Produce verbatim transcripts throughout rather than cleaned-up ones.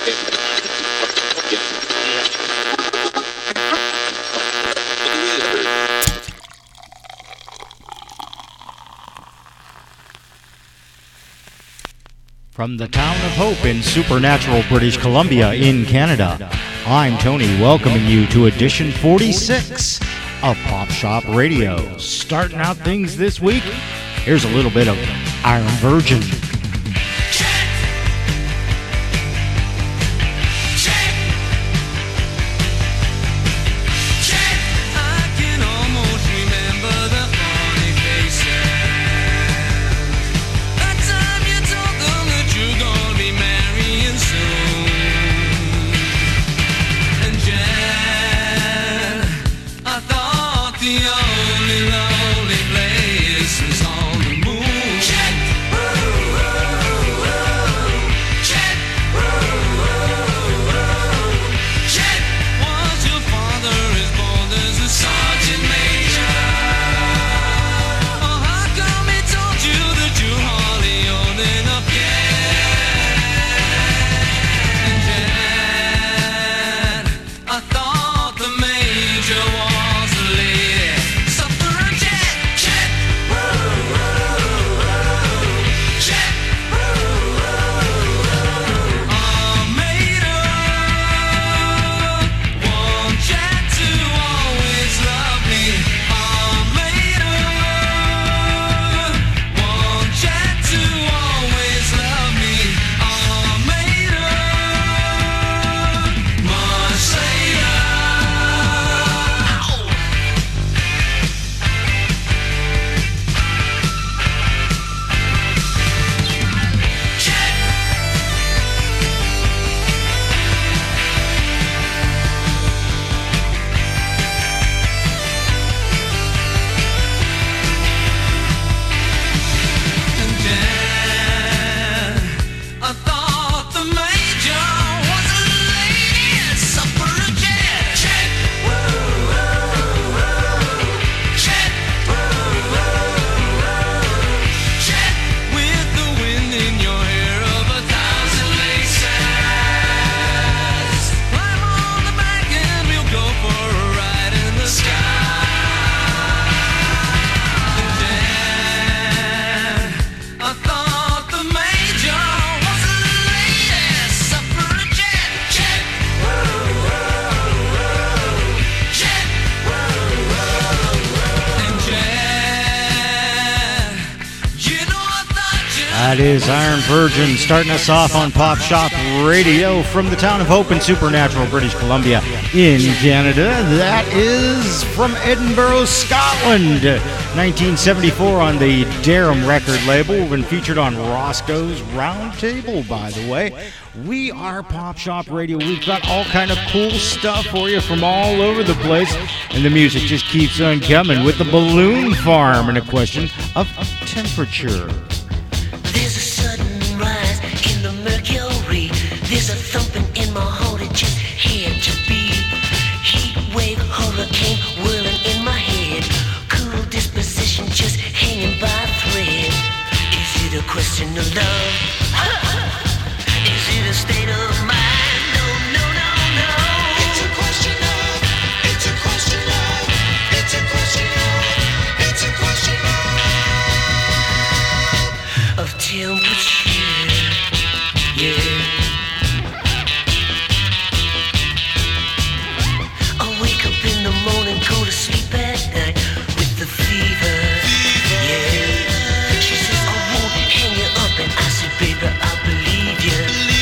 From the town of Hope in Supernatural, British Columbia in Canada, I'm Tony, welcoming you to edition forty-six of Pop Shop Radio. Starting out things this week, here's a little bit of Iron Virgin. That is Iron Virgin starting us off on Pop Shop Radio from the town of Hope in Supernatural, British Columbia in Canada. That is from Edinburgh, Scotland. nineteen seventy-four on the Darum record label. We've been featured on Roscoe's Roundtable, by the way. We are Pop Shop Radio. We've got all kind of cool stuff for you from all over the place. And the music just keeps on coming with the Balloon Farm and a question of temperature. There's a thumping in my heart, it just had to be. Heat wave, hurricane, whirling in my head. Cool disposition, just hanging by a thread. Is it a question of love? Is it a state of mind? No, no, no, no. It's a question of, it's a question of, it's a question of, it's a question of, of temperature, yeah. Go to sleep at night with the fever, yeah. She says, I won't hang you up, and I said, baby, I believe you.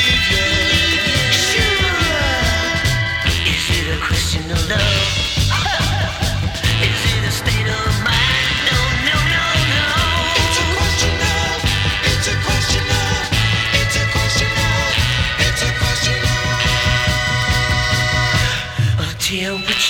Sure. Is it a question of love? Is it a state of mind? No, no, no, no. It's a question of, it's a question of, it's a question of, it's a question of, of temperature.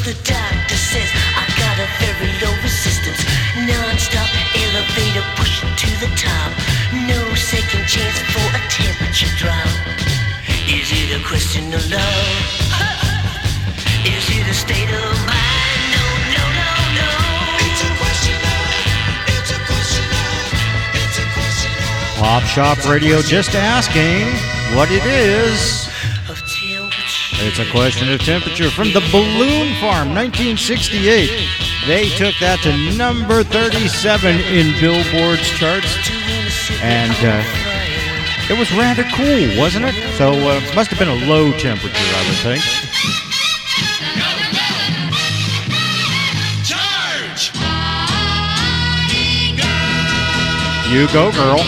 the doctor says I got a very low resistance, non-stop elevator pushing to the top. No second chance for a temperature drop. Is it a question of love? Is it a state of mind? No, no, no, no. It's a question of, it's a question of, it's a question of. Pop Shop Radio just asking what it is. Of temperature. It's a question of temperature from the Balloon Farm, nineteen sixty-eight. They took that to number thirty-seven in Billboard's charts, and uh, it was rather cool, wasn't it? So uh, must have been a low temperature, I would think. Charge! You go, girl.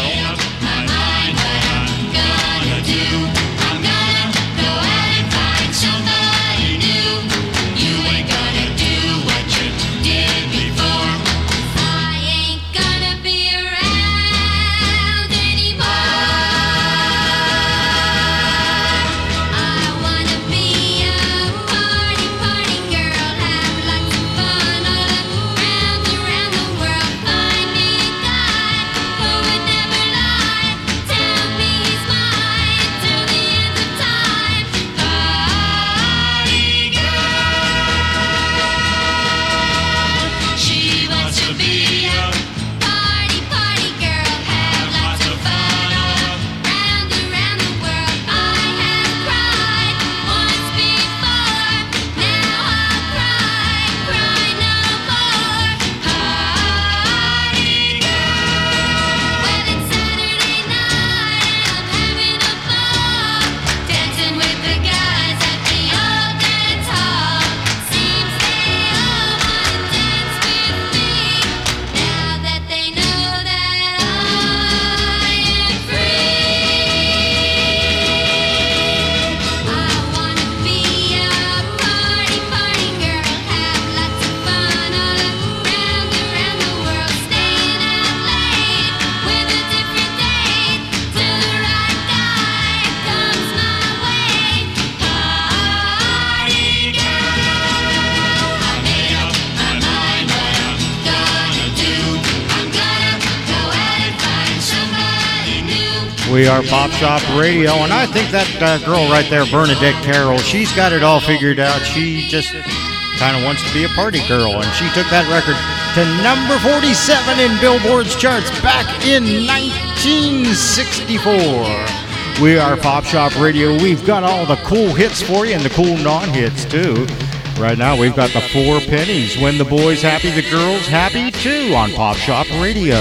We are Pop Shop Radio, and I think that uh, girl right there, Bernadette Carroll, she's got it all figured out. She just kind of wants to be a party girl, and she took that record to number forty-seven in Billboard's charts back in nineteen sixty-four. We are Pop Shop Radio. We've got all the cool hits for you and the cool non-hits, too. Right now, we've got the four pennies. When the boys happy, the girls happy, too, on Pop Shop Radio.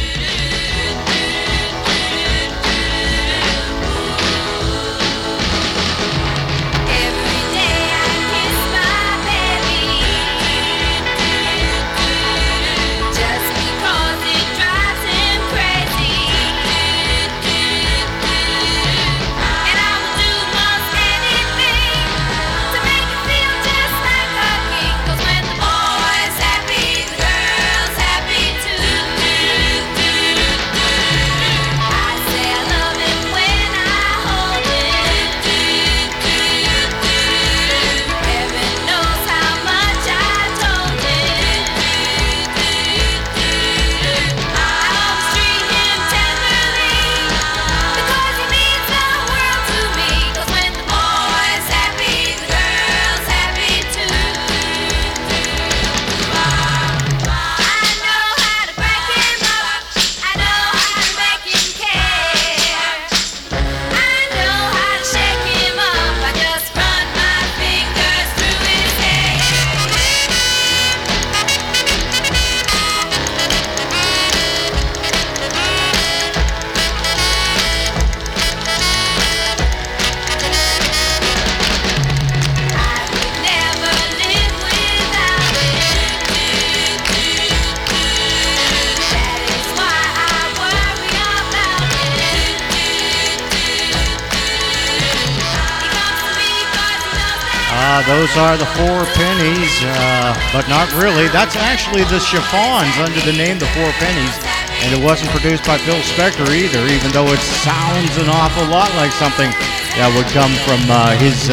Those are the four pennies, uh, but not really. That's actually the Chiffons under the name The Four Pennies, and it wasn't produced by Phil Spector either, even though it sounds an awful lot like something that would come from uh, his uh,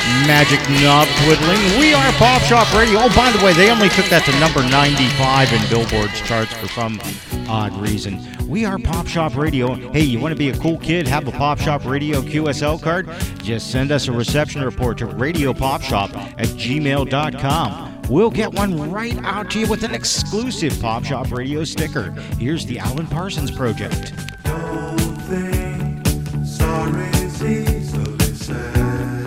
Magic knob twiddling. We are Pop Shop Radio. Oh, by the way, they only took that to number ninety-five in Billboard's charts for some odd reason. We are Pop Shop Radio. Hey, you want to be a cool kid, have a Pop Shop Radio Q S L card? Just send us a reception report to radiopopshop at gmail dot com. We'll get one right out to you with an exclusive Pop Shop Radio sticker. Here's the Alan Parsons Project. Don't think sorry's easily said.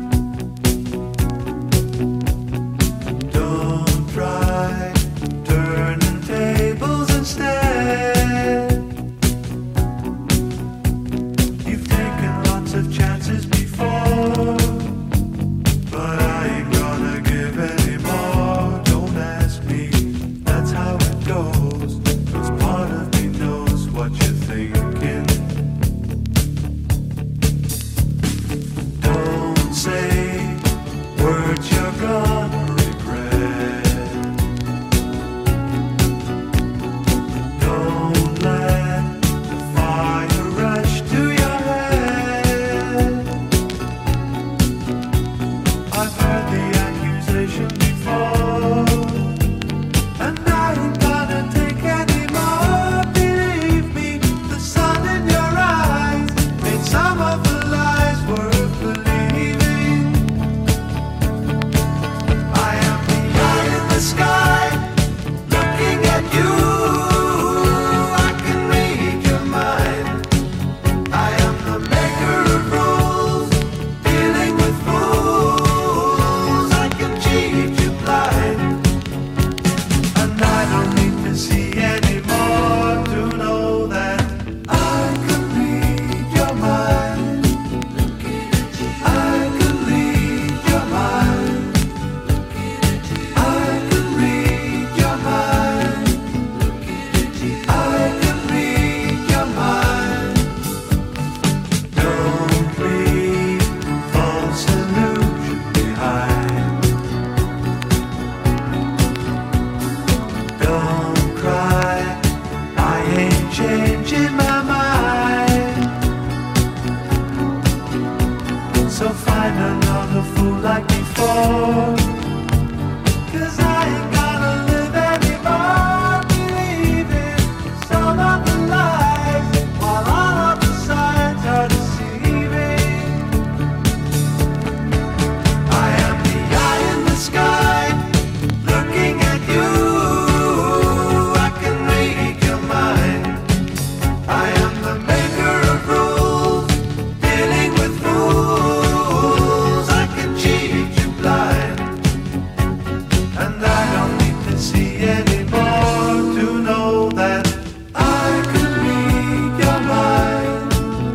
Don't try turning tables instead. You've taken lots of chances before, but I ain't gonna give any more. Don't ask me, that's how it goes. 'Cause part of me knows what you're thinking. Don't say words you're gonna regret. Don't let the fire rush to your head. I've heard the accusation before, and I ain't gonna take any more. Believe me, the sun in your eyes made some of the lies worth believing. I am the eye in the sky, looking at you. I can read your mind. I am the maker of rules, dealing with fools. I can cheat you blind, and I don't need to see any more to know that I can read your mind. I can read your mind. I can read your mind. I can read your mind. Don't leave false illusion behind. Don't cry, I ain't changing my mind. So find another fool like before, 'cause I ain't gonna live anymore believing some of the lies, while all of the signs are deceiving. I am the eye in the sky, looking at you. I can read your mind. I am the maker of rules, dealing with fools. I can cheat you blind, and I don't need to see any more to know that I can read your mind.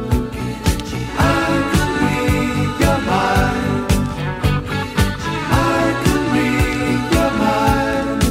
I can read your mind. I can read your mind.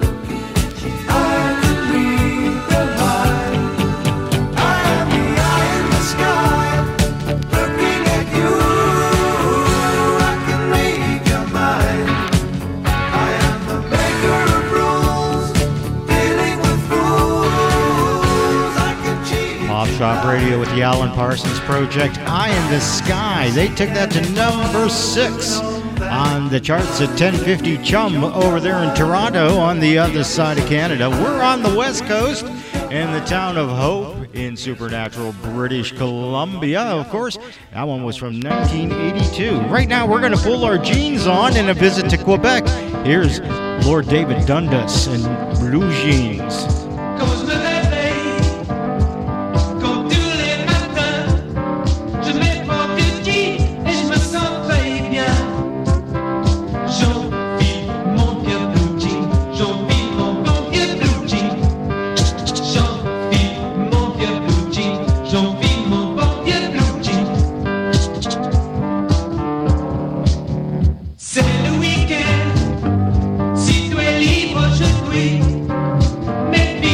I can read your mind. I am the eye in the sky, looking at you. I can read your mind. I am the maker of rules, dealing with fools. I can cheat. Pop Shop Radio with the Alan Parsons Project. Eye in the Sky. They took that to number six on the charts at ten fifty Chum over there in Toronto on the other side of Canada. We're on the West Coast in the town of Hope in Supernatural, British Columbia. Of course, that one was from nineteen eighty-two. Right now, we're going to pull our jeans on in a visit to Quebec. Here's Lord David Dundas and Blue Jeans. Quand je me réveille, comme tous les matins, je mets mon petit et je me sens très bien. J'enfile mon vieux blue jean, j'enfile mon bon vieux blue jean. J'enfile mon vieux blue jean, j'enfile mon bon vieux blue jean. C'est le week-end, si tu es libre, je prie. Mes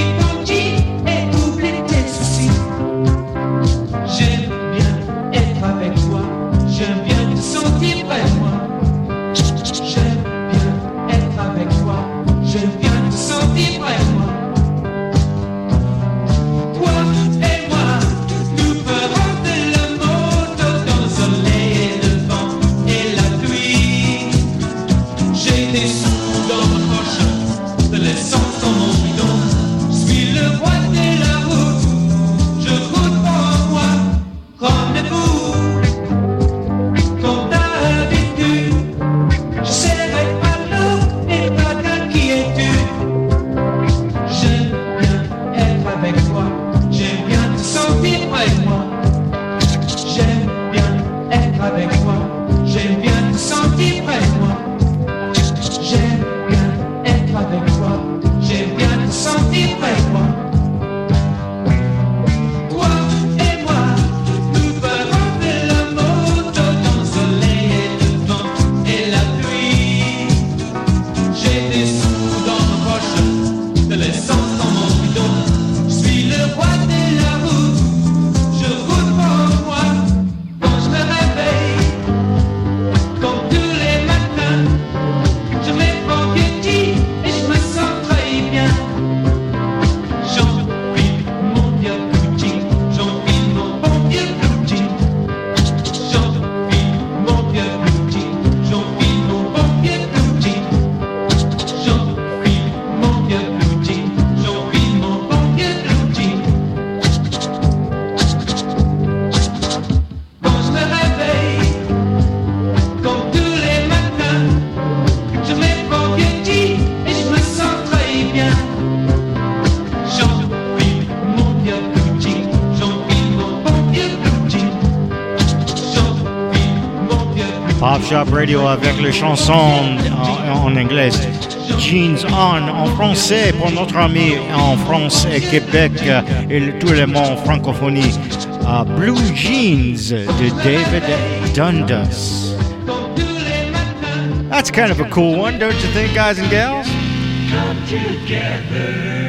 Pop Shop Radio avec les chansons en, en anglais. Jeans On en français pour notre ami en France et Québec et le, tout le monde francophonie. Uh, Blue Jeans de David Dundas. That's kind of a cool one, don't you think, guys and gals? Come together.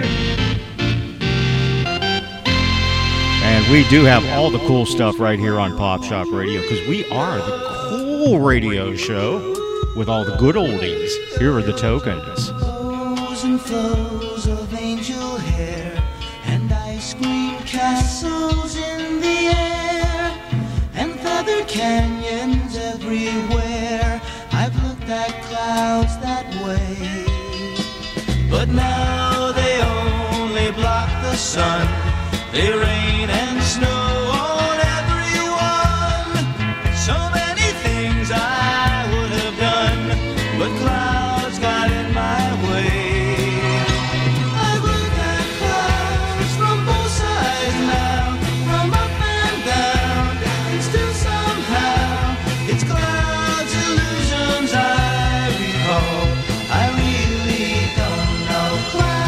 And we do have all the cool stuff right here on Pop Shop Radio because we are the cool radio show with all the good oldies. Here are the Tokens. Flows and flows of angel hair and ice cream castles in the air and feathered canyons everywhere. I've looked at clouds that way, but now they only block the sun. They rain and snow on everyone. So many things I would have done, but clouds got in my way. I look at clouds from both sides now, from up and down, and still somehow it's clouds' illusions I recall. I really don't know clouds.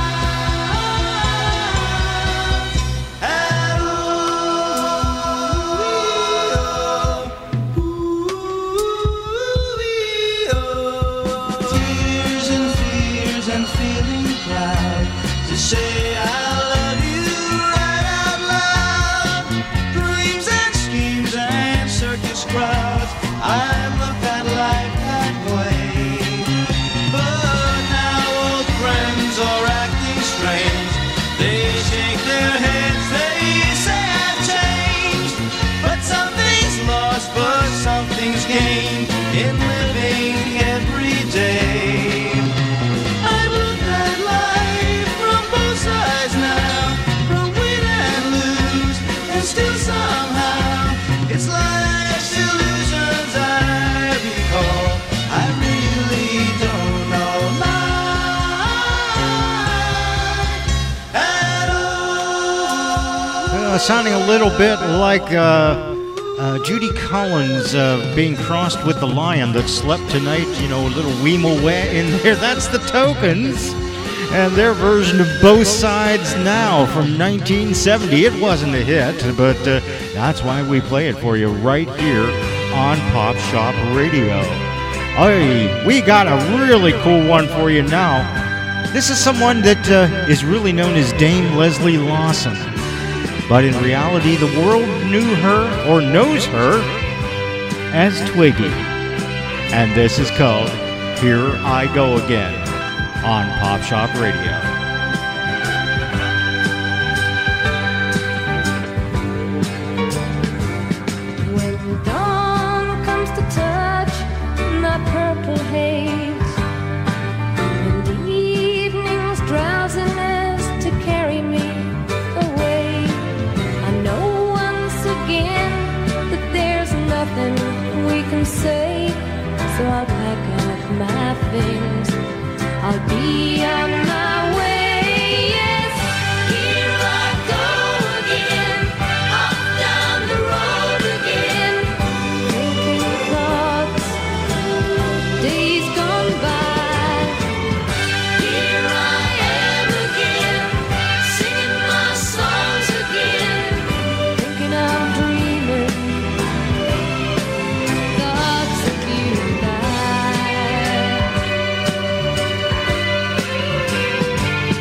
Say I love you right out loud. Dreams and schemes and circus crowds, I've looked at life that way. But now old friends are acting strange. They shake their heads, they say I've changed. But something's lost, but something's gained in living every day. I've looked at life from both sides now, from win and lose, and still somehow it's life's illusions I recall. I really don't know life at all. Uh, sounding a little bit like uh, uh, Judy Collins uh, being crossed with the lion that slept tonight, you know, a little Weemel wet in there. That's the Tokens. And their version of Both Sides Now from nineteen seventy. It wasn't a hit, but uh, that's why we play it for you right here on Pop Shop Radio. Hey, we got a really cool one for you now. This is someone that uh, is really known as Dame Leslie Lawson. But in reality, the world knew her, or knows her, as Twiggy. And this is called Here I Go Again on Pop Shop Radio. When dawn comes to touch my purple haze, and the evening's drowsiness to carry me away, I know once again that there's nothing we can say, so I'll pack up my things. I'll be on my way. Yes, here I go again, off down the road again, thinking thoughts, days gone by. Here I am again, singing my songs again, thinking I'm dreaming thoughts of you and I.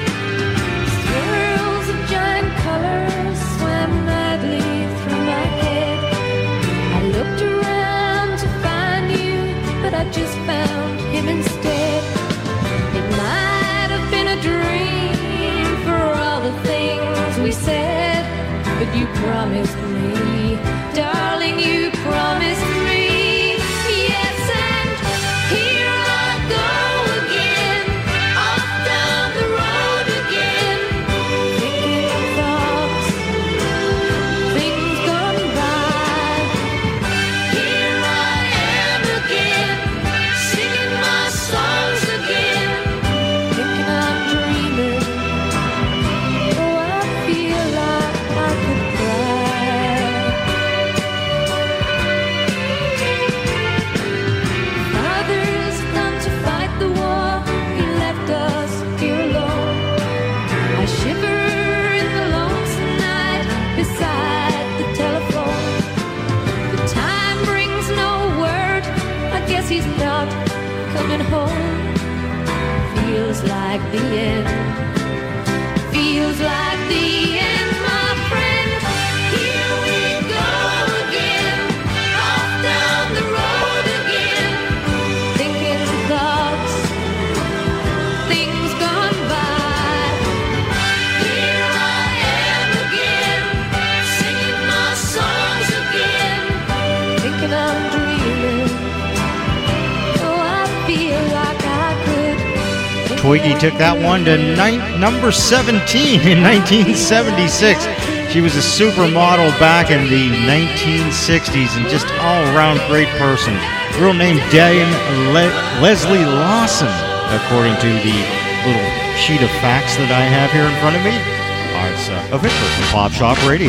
she's not coming home. Feels like the end. Feels like the end, my friend. Here we go again, off down the road again, thinking thoughts, things gone by. Here I am again, singing my songs again, thinking I'm dreaming. Oh, I feel like I could. Twiggy took that one to nine, number seventeen in nineteen seventy-six. She was a supermodel back in the nineteen sixties and just all-around great person. Real name Dame Le- Leslie Lawson, according to the little sheet of facts that I have here in front of me. Uh, it's uh, official from Pop Shop Radio.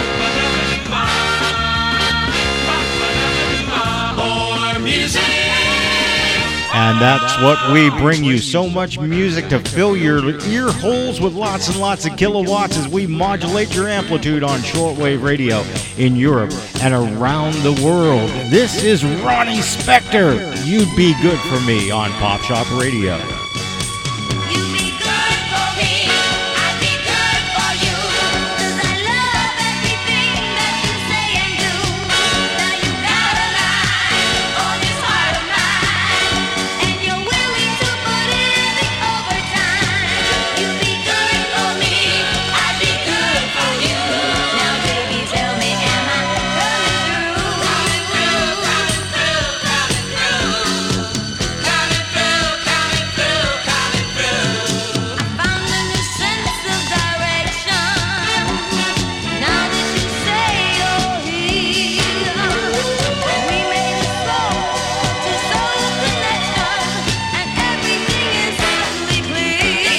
And that's what we bring you. So much music to fill your ear holes with lots and lots of kilowatts as we modulate your amplitude on shortwave radio in Europe and around the world. This is Ronnie Spector. You'd Be Good For Me on Pop Shop Radio. You'd be good for me, I'd be good for you, 'cause I love everything that you say and do. Now you got a line on this heart of mine, and you're willing to put in the overtime. You'd be good for me, I'd be good for you. Now baby, tell me, am I coming through? Coming through, coming through, coming through. Coming through, coming through, coming through. I found a new sense of direction. Now that you say you're here, we made a soul to soul connection, and everything is suddenly clear.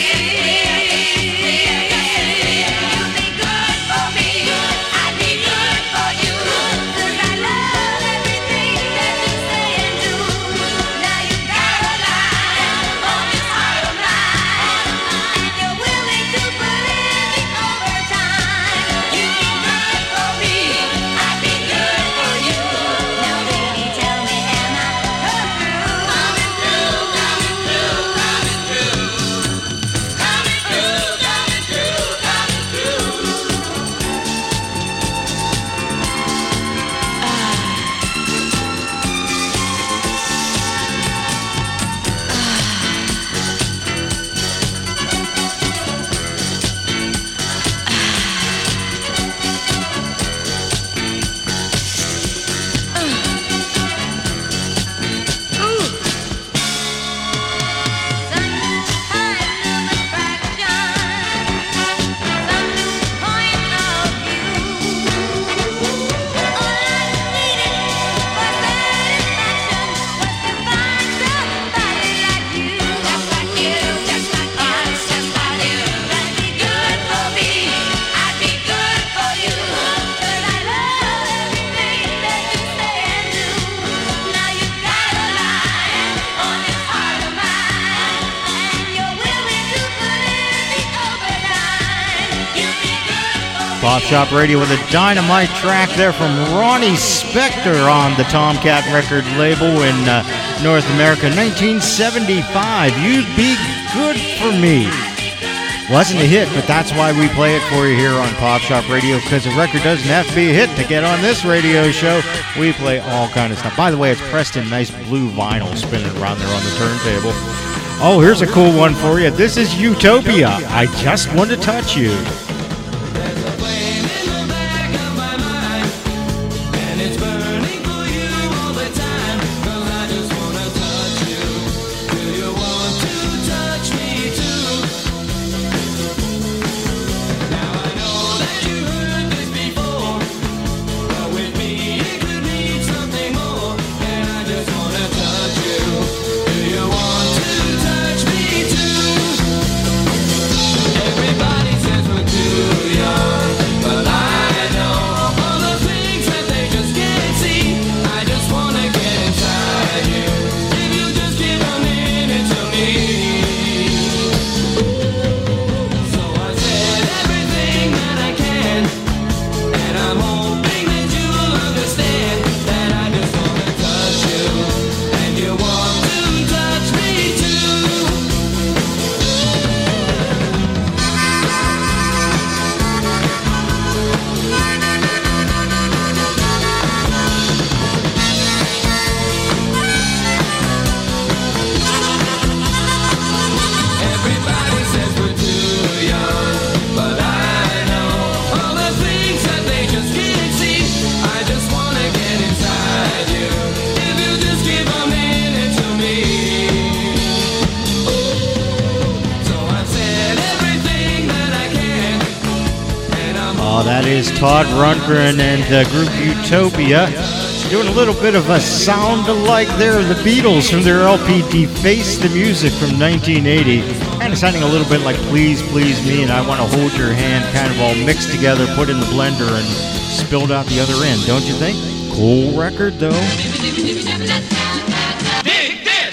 You'd be good for me, I'd be good for you, 'cause I love everything that you say and do. Now you got a line on this heart of mine, and you're willing to put in the overtime. You'd be good for me, I'd be good for you. Now baby, tell me, am I coming through? Coming through, coming through, coming through. Coming through, coming through, coming through. Pop Shop Radio with a dynamite track there from Ronnie Spector on the Tomcat record label in uh, North America, nineteen seventy-five. You'd Be Good For Me. Wasn't a hit, but that's why we play it for you here on Pop Shop Radio, because a record doesn't have to be a hit to get on this radio show. We play all kind of stuff. By the way, it's pressed in nice blue vinyl spinning around there on the turntable. Oh, here's a cool one for you. This is Utopia. I Just Want to Touch You. Everybody says we're too Todd Rundgren and uh, group Utopia. Doing a little bit of a sound alike there, the Beatles from their L P Deface the Music from nineteen eighty. Kind of sounding a little bit like Please Please Me and I Want to Hold Your Hand, kind of all mixed together, put in the blender and spilled out the other end, don't you think? Cool record though. Dig this!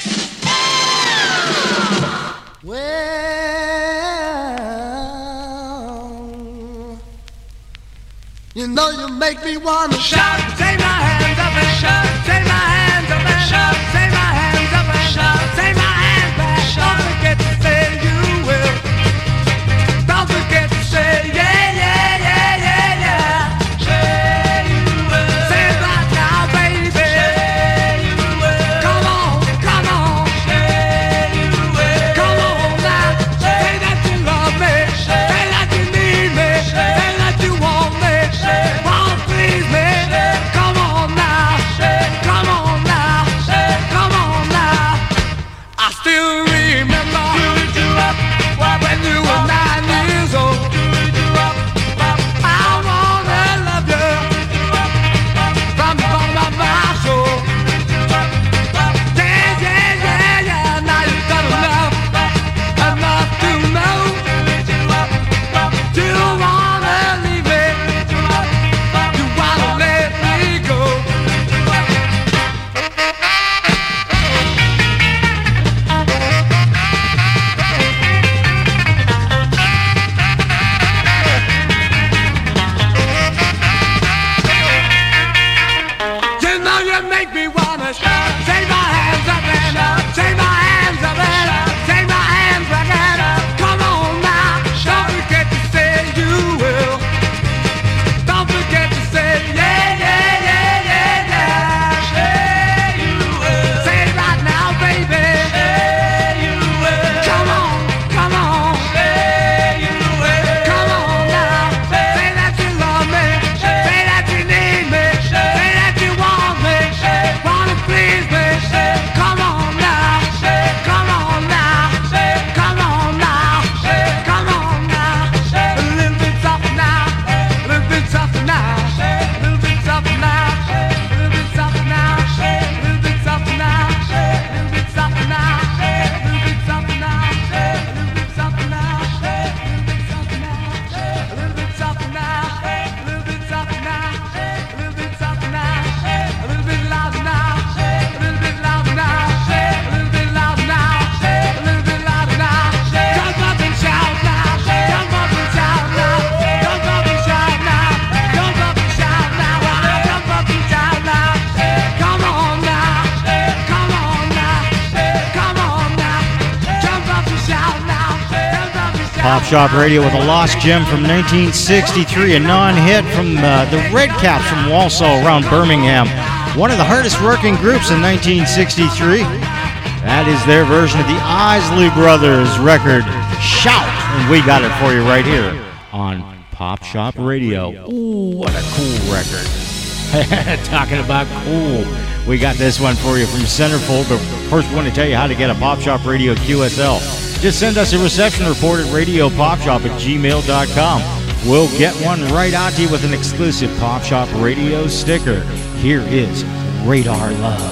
Well, you know you make me wanna Shout, take my hands up and shout, take my hands up and shout, take my hands up and shout, take my hands back. Don't forget to say you will. Don't forget to say yeah, yeah, yeah, yeah, yeah. Say you will. Say it right now, baby. Say you will. Come on, come on. Say you will. Come on now. Say that you love me. Say that you need me. Say that you want me. Wanna please me. Come on now. Come on now. Come on now. I still remember when you were nine years old. I wanna love you from the bottom of my soul. Yeah, yeah, yeah, yeah. Now you've done enough, enough to know you wanna leave me. You wanna let me go. You know you make me wanna shout. Take my hands up and take my hands up and take my hands back and come on now. Don't forget to say you will. Don't forget to say yeah, yeah, yeah, yeah, yeah. Say you will. Say it right now, baby. Say you will. Come on, come on. Say you will. Come on now. Say that you love me. Say that you need me. Say that you want me. Wanna please me. Come on now. Come on now. Come on now. Come on now. A little bit softer now. A little bit softer now. A little bit softer now. A little bit softer now. A little bit softer now. A little bit softer now. A little bit softer now. A little bit softer now. A little bit softer now. A little bit softer now. A little bit softer now. A little bit louder now. A little bit louder now. A little bit louder now. A little bit louder now. Jump up and shout now. Jump up and shout now. Jump up and shout now. Jump up and shout now. Jump up and shout now. Come on now. Come on now. Come on now. Jump up and shout now. Jump up and shout. Pop Shop Radio with a lost gem from nineteen sixty-three, a non-hit from uh, the Red Caps from Walsall around Birmingham. One of the hardest working groups in nineteen sixty-three. That is their version of the Isley Brothers record, Shout. And we got it for you right here on Pop Shop Radio. Ooh, what a cool record. Talking about cool. We got this one for you from Centerfold, but first we want to tell you how to get a Pop Shop Radio Q S L. Just send us a reception report at radio pop shop at gmail dot com. We'll get one right out to you with an exclusive Pop Shop Radio sticker. Here is Radar Love.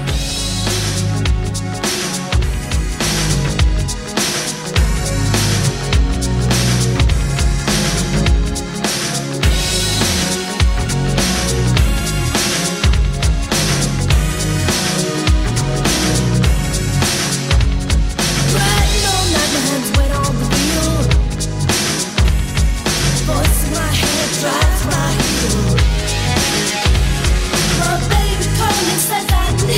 Riding all night, my hands wet on the wheel. Voice in my head drives my heel. My baby calling says I need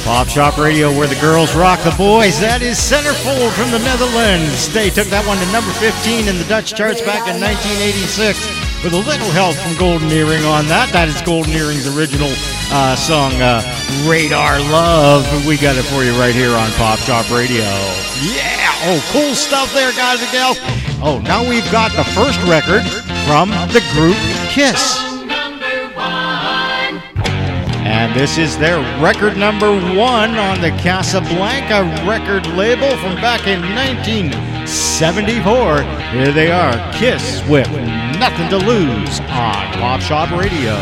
Pop Shop Radio, where the girls rock the boys. That is Centerfold from the Netherlands. They took that one to number fifteen in the Dutch charts back in nineteen eighty-six with a little help from Golden Earring on that. That is Golden Earring's original uh, song, uh, Radar Love. We got it for you right here on Pop Shop Radio. Yeah! Oh, cool stuff there, guys and gals. Oh, now we've got the first record from the group Kiss. And this is their record number one on the Casablanca record label from back in nineteen seventy-four. Here they are, Kiss with Nothing to Lose on Pop Shop Radio.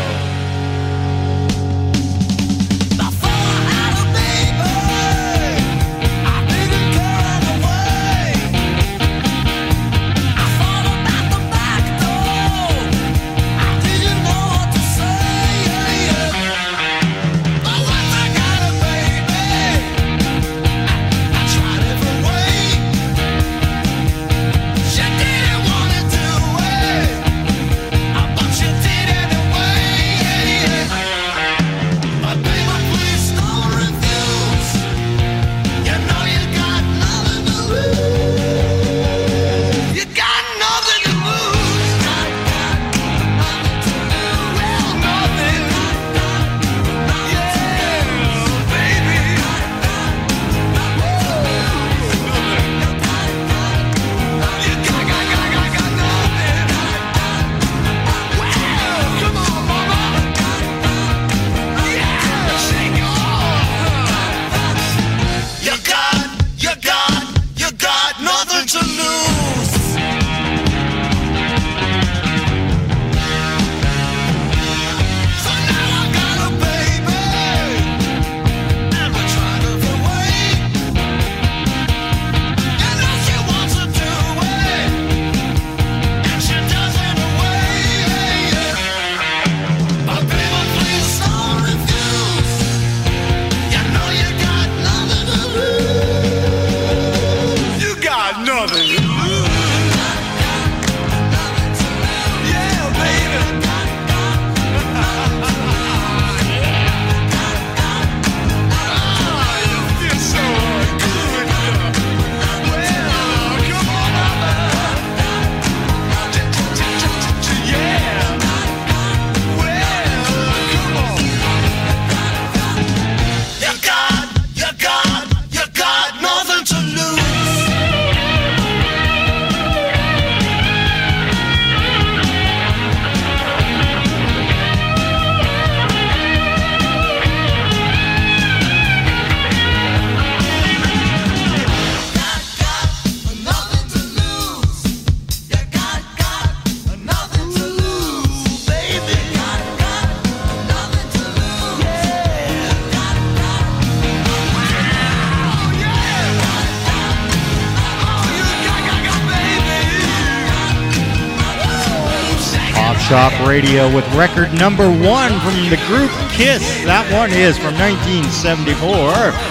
Shop Radio with record number one from the group Kiss. That one is from nineteen seventy-four,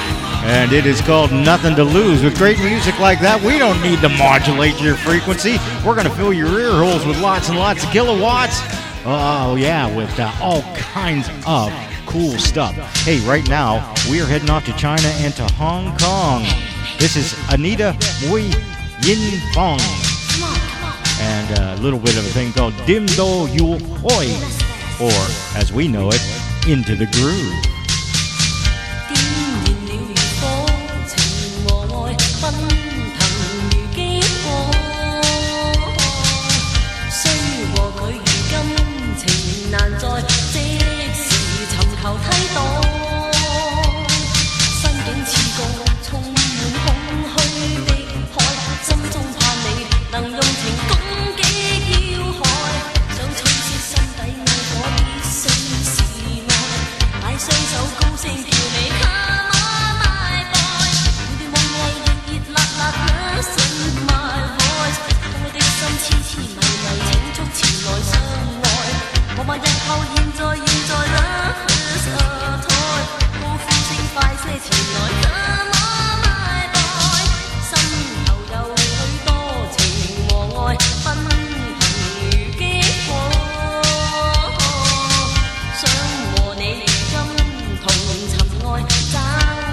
and it is called Nothing to Lose. With great music like that, we don't need to modulate your frequency. We're going to fill your ear holes with lots and lots of kilowatts. Oh, yeah, with uh, all kinds of cool stuff. Hey, right now, we're heading off to China and to Hong Kong. This is Anita Mui Yin Fong. And a little bit of a thing called Dim Do Yu Hoi, or as we know it, Into the Groove. 找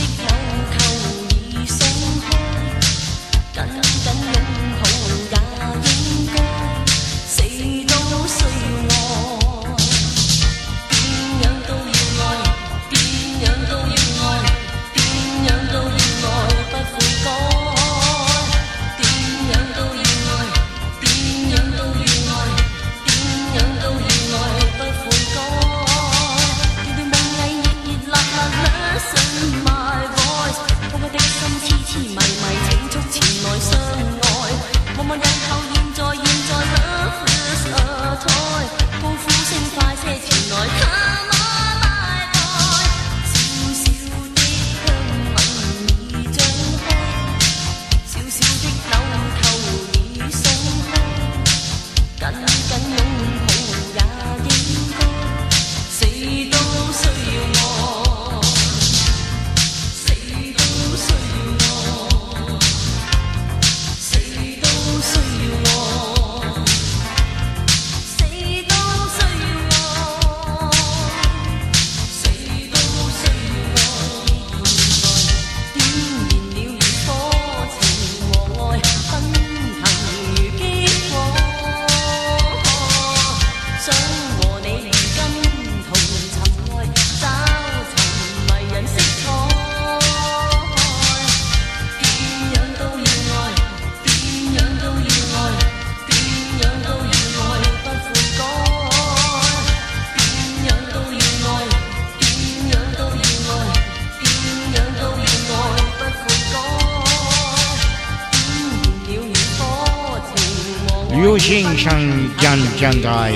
流行上将将在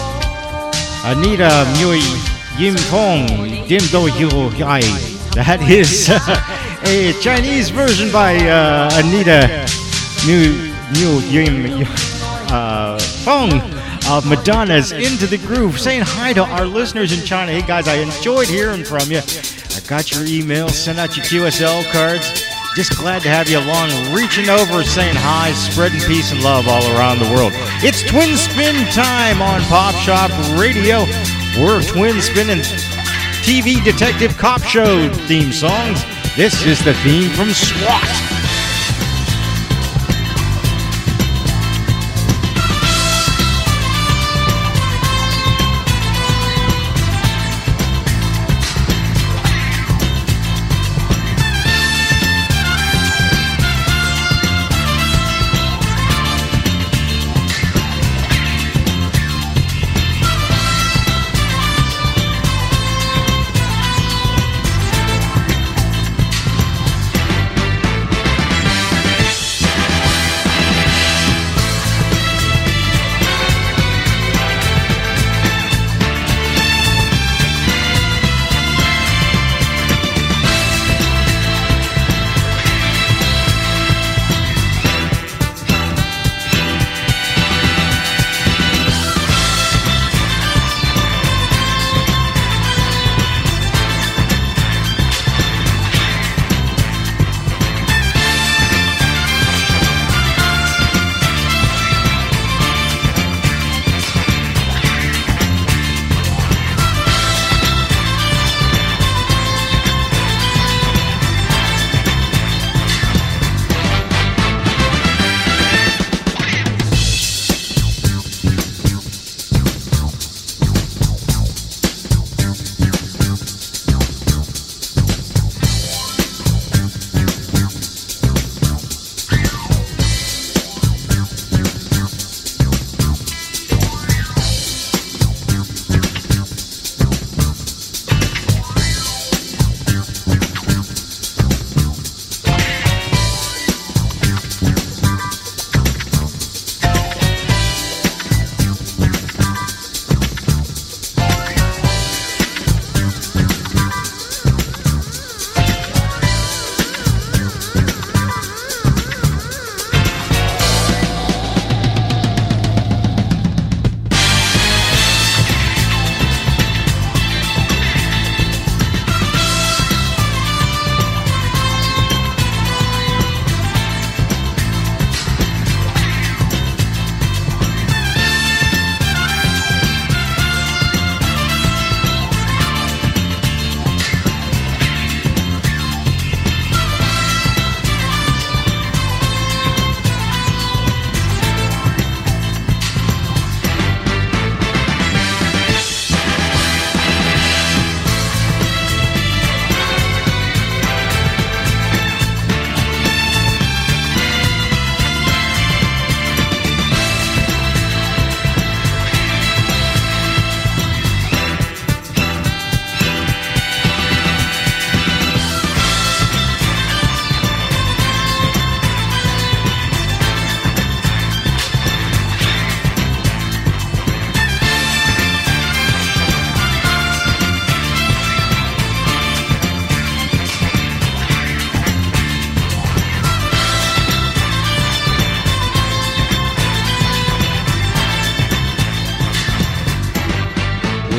Anita Mui Yim Fong Dim Do Yu Hai. That is uh, a Chinese version by uh, Anita Mui Yim uh, Fong of Madonna's Into the Groove. Saying hi to our listeners in China. Hey guys, I enjoyed hearing from you. I got your emails, sent out your Q S L cards. Just glad to have you along, reaching over, saying hi, spreading peace and love all around the world. It's Twin Spin time on Pop Shop Radio. We're twin spinning T V detective cop show theme songs. This is the theme from SWAT.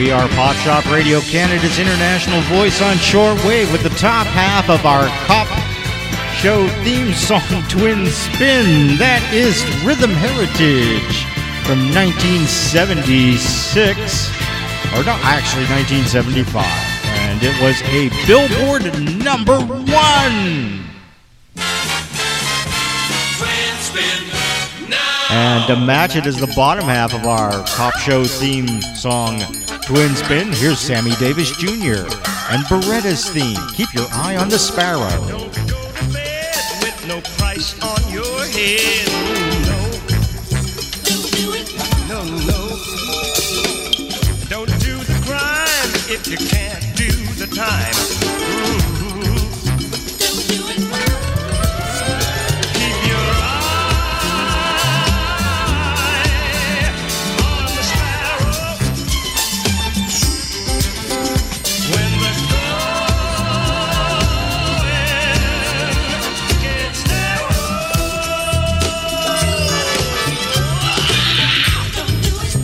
We are Pop Shop Radio, Canada's international voice on shortwave, with the top half of our Cop Show theme song, Twin Spin. That is Rhythm Heritage from nineteen seventy-six, or no, actually nineteen seventy-five, and it was a Billboard number one. And to match it is the bottom half of our Cop Show theme song, Twin Spin. Here's Sammy Davis Junior and Beretta's theme, Keep Your Eye on the Sparrow. Don't go to bed with no price on your head. No, no. No, no. Don't do the crime if you can't do the time. Mm-hmm. Don't do it. Keep your eye on the sparrow. When the going gets narrow. Don't do it.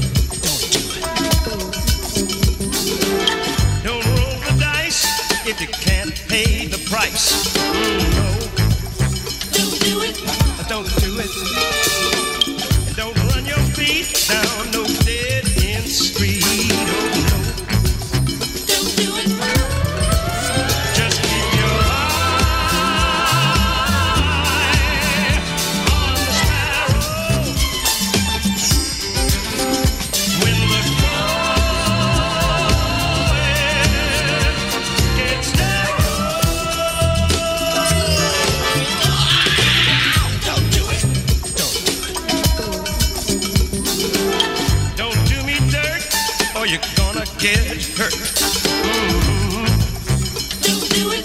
Don't roll the dice if you can't pay the price. Mm, no. Don't do it. Don't do it. And don't run your feet down no dead end street. Oh no. Don't do it. Just keep your eye on the sparrow. When the going gets narrow. Don't do it. Don't do it. Don't do me dirt, or you're gonna get hurt. Mhm. Don't do it.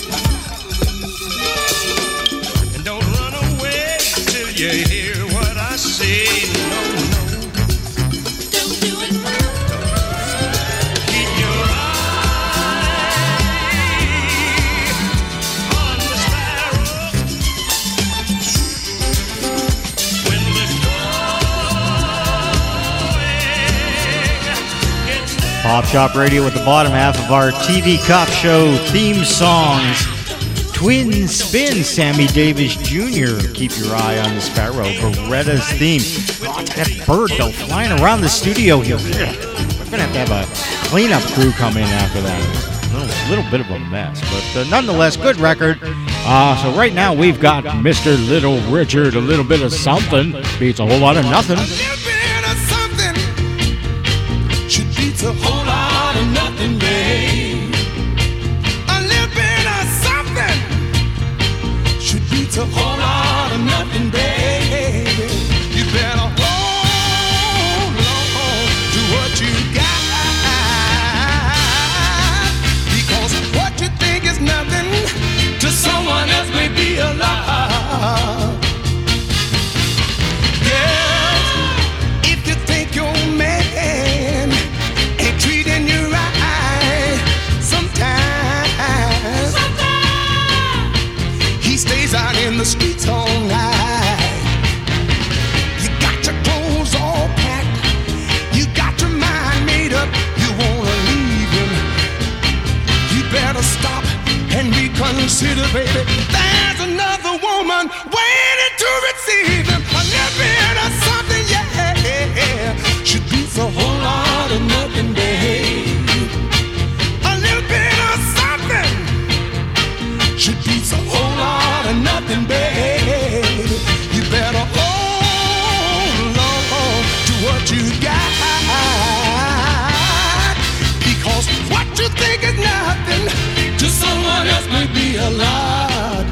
And don't run away till you hear what I say. No, no. Don't do it. Keep your eye on the sparrow. When the going gets there. Pop Shop Radio with the bottom half of our T V Cop Show theme songs, Twin Spin, Sammy Davis Junior, Keep Your Eye on the Sparrow, Beretta's theme. Oh, that bird, though, flying around the studio here. We're going to have to have a cleanup crew come in after that. A little, little bit of a mess, but uh, nonetheless, good record. Uh, so right now we've got Mister Little Richard, a little bit of something, beats a whole lot of nothing. A little bit of something should beat a whole lot of nothing, babe. A little bit of something should beat a whole lot of nothing, baby. You better hold on to what you got, because what you think is nothing to someone else may be a lot. Yeah, if you think your man ain't treating you right, sometimes, he stays out in the streets all night. You got your clothes all packed, you got your mind made up, you wanna leave him. You better stop and reconsider, baby. There's another woman waiting to receive him. A little bit of something, yeah, should be a whole lot of nothing, babe. A little bit of something should be a whole lot of nothing, babe. You better hold on to what you got, because what you think is nothing to someone else may be a lot.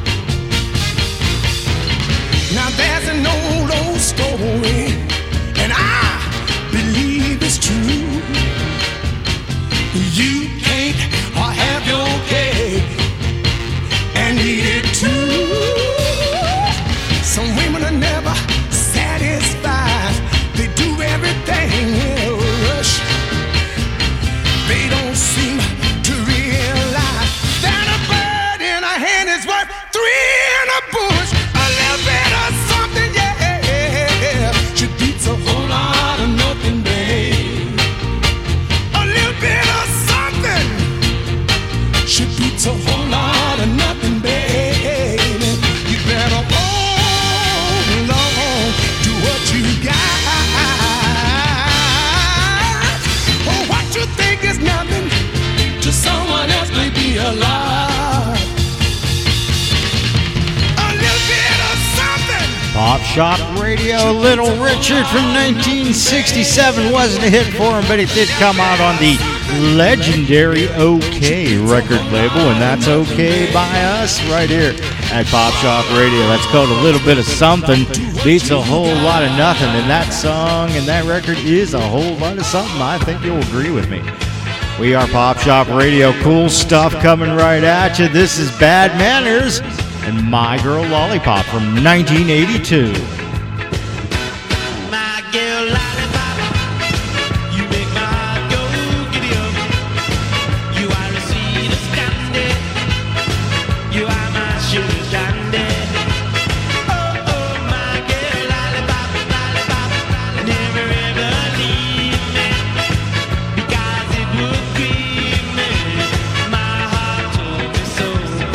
Now there's an old, old story, and I believe it's true. You can't or have your cake and eat it too. Some women are never satisfied. They do everything in a rush. They don't seem to realize that a bird in a hand is worth three in a bush. A little bit of something, yeah, should beat a whole lot of nothing, babe. A little Shop Radio. Little Richard from nineteen sixty-seven wasn't a hit for him, but it did come out on the legendary OK record label, and that's okay by us right here at Pop Shop Radio. That's called A Little Bit of Something Beats a Whole Lot of Nothing, and that song and that record is a whole lot of something. I think you'll agree with me. We are Pop Shop Radio. Cool stuff coming right at you. This is Bad Manners and My Girl Lollipop from nineteen eighty-two. My girl lollipop, you make my heart go giddy up. You are the sweetest candy, you are my sugar candy. Oh, oh, my girl lollipop, lollipop, never ever leave me, because it would grieve me. My heart told me so.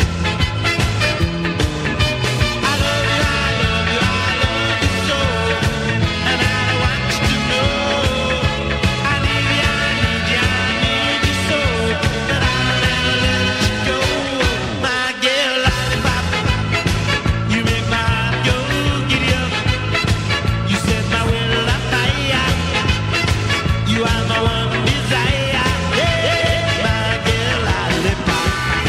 I love you, I love you, I love you so, and I want you to know I need you, I need you, I need you so, that I'll never let you go. My girl lollipop, you make my heart go giddy up. You set my will on fire. You are my one desire. Yeah, my girl lollipop.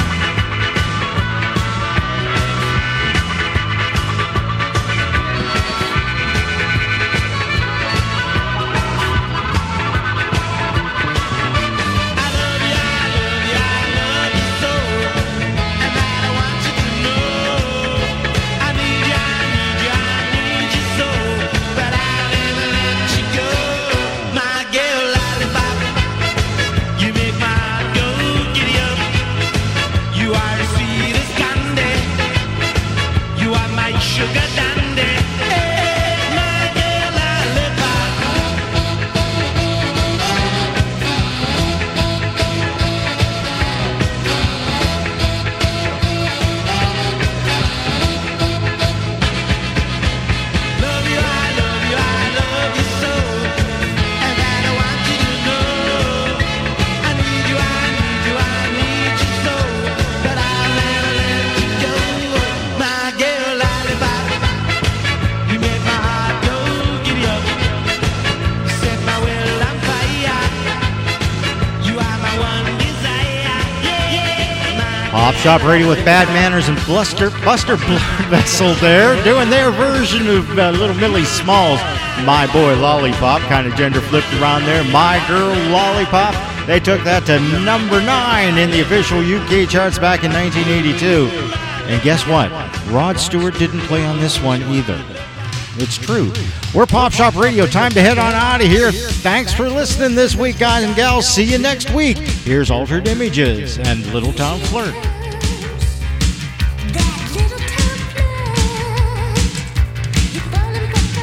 I love you, I love you, I love you so, and I want you to know I need you, I need you, I need you so, but I'll never let you go. My girl lollipop, you make my heart go giddy up. You are the sweetest candy, you are my sugar dandy. Hey, my girl lollipop. Love you, I love you, I love you so, and I want you to know I need you, I need you, I need you so, but I'll never let you go. My girl lollipop, you make my heart go giddy up. You set my will on fire. You are my one desire. Yeah, yeah, my Pop Shop Radio with Bad Manners and Buster, Buster Blood Vessel there, doing their version of uh, Little Millie Small's My Boy Lollipop, kind of gender flipped around there. My Girl Lollipop. They took that to number nine in the official U K charts back in nineteen eighty-two. And guess what? Rod Stewart didn't play on this one either. It's true. We're Pop Shop Radio. Time to head on out of here. Thanks for listening this week, guys and gals. See you next week. Here's Altered Images and Little Town Flirt. That little town flirt, you're falling for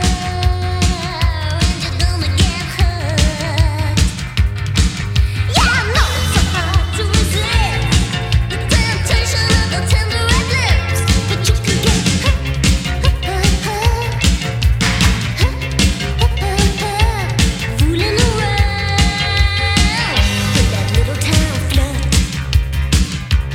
her, and you're gonna get hurt. Yeah, I know it's so hard to resist the temptation of the tender red lips, but you can get hurt, hurt, hurt, hurt, hurt, hurt, fooling around with that little town flirt.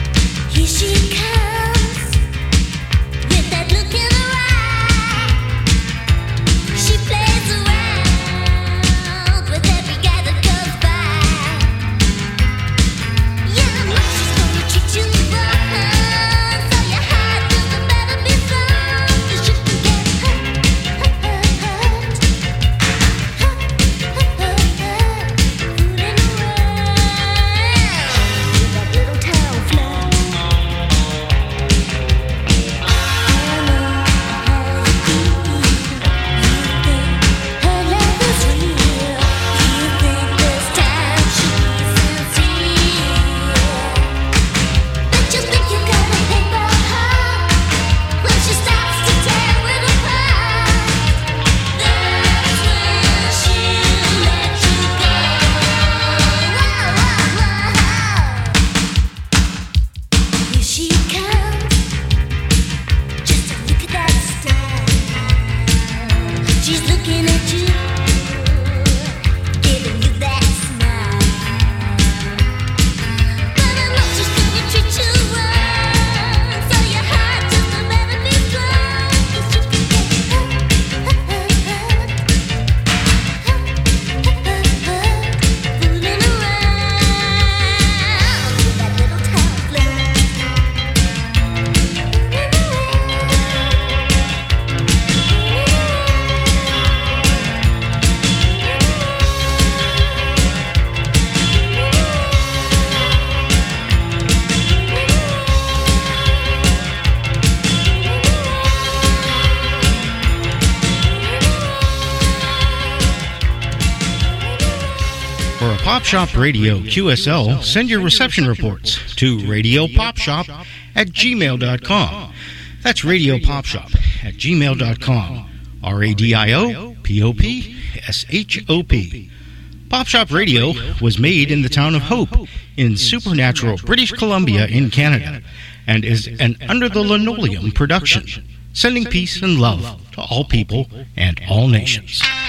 Pop Shop Radio Q S L send your reception reports to radio pop shop at gmail dot com. That's radio pop shop at gmail dot com. R A D I O P O P S H O P. Pop Shop Radio was made in the town of Hope in Supernatural, British Columbia in Canada, and is an Under the Linoleum production, sending peace and love to all people and all nations.